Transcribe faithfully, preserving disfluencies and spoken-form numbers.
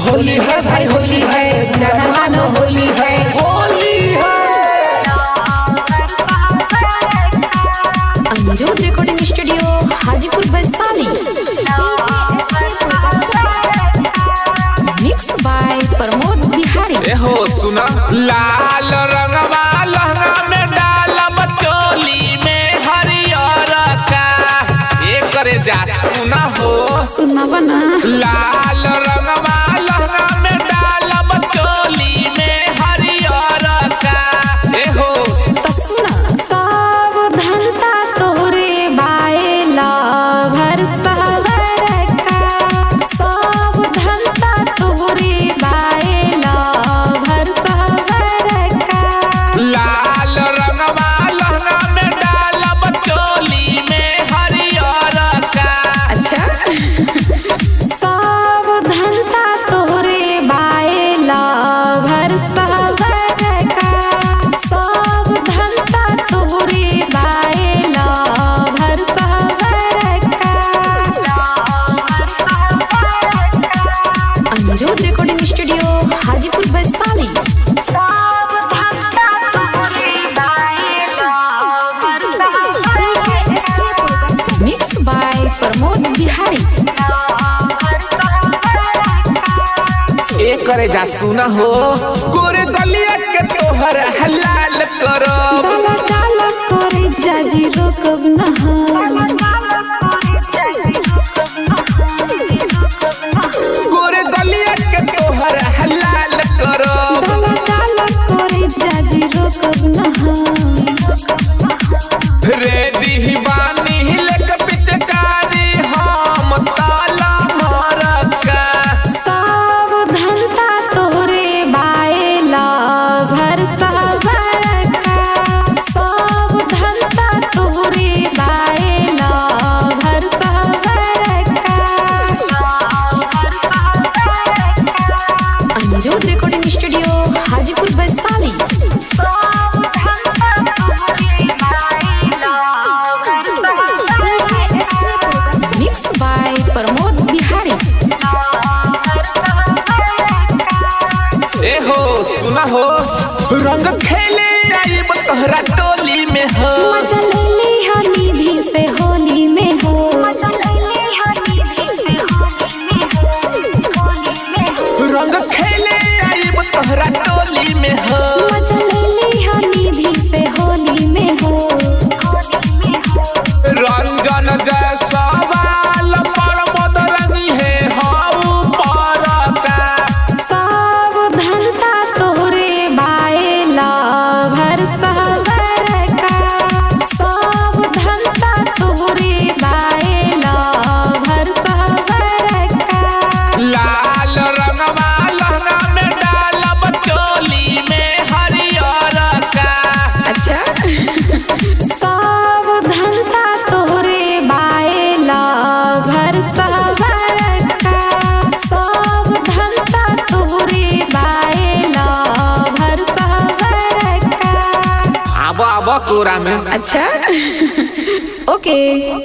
होली है भाई होली है, ना मानो होली है, होली है। Aniruddh recording studio Hajipur Vaishali. Mix by Pramod Bihari. ए हो सुना, लाल रंगवा लहंगा में डालब चोली में हरियर का। ये करे जा सुना हो, सुना बना। लाल रंगवा लहंगा में डालब चोली में हरियर का। ए हो तो सुना, सावधानता तोरे बाएला भर सावर का। सावधानता तोरे बाएला भर सावर का। लाल रंगवा लहंगा में डालब चोली में हरियर का। अच्छा सावधानता तोरे बाएला भर सावर का। सावधानता तोरे बाएला भर सावर का। Aniruddh recording studio Hajipur Vaishali. सावधानता तोरे बाएला भर सावर का। Mix by Pramod Bihari. ए करे जा सुना हो, गोरे गलिया के तोहर हलाल करो। डाला डाला करे जाजी रोकब नहा। गोरे गलिया के तोहर हलाल करो। डाला डाला करे जाजी रोकब नहा। रेडी बानी लेके पिचकारी हम ताला मारका। सावधानता तोरे बाएला भर सावर का। सावधानता तोरे बाएला भर सावर का। Aniruddh recording studio Hajipur Vaishali. Mix by Pramod Bihari. ए हो सुना हो, रंग खेले आइब तोहरा टोली में हो। मजा ले ली हो निधि से होली में हो। रंग खेले आइब तोहरा टोली में हो। मजा ले ली हो निधि से होली में हो। रंजन जैसा वाल पर मद रंगी है हाउ पर का। सावधानता तोरे बाएला भर सावर का। सावधानता तोरे बाएला भर सावर का। लाल रंगवा लहंगा में डालब चोली में हरियर का। अच्छा सावधानता तोरे बाएला भर सावर का। सावधानता तोरे बाएला भर सावर का। आबो आबो कोरा में। अच्छा ओके।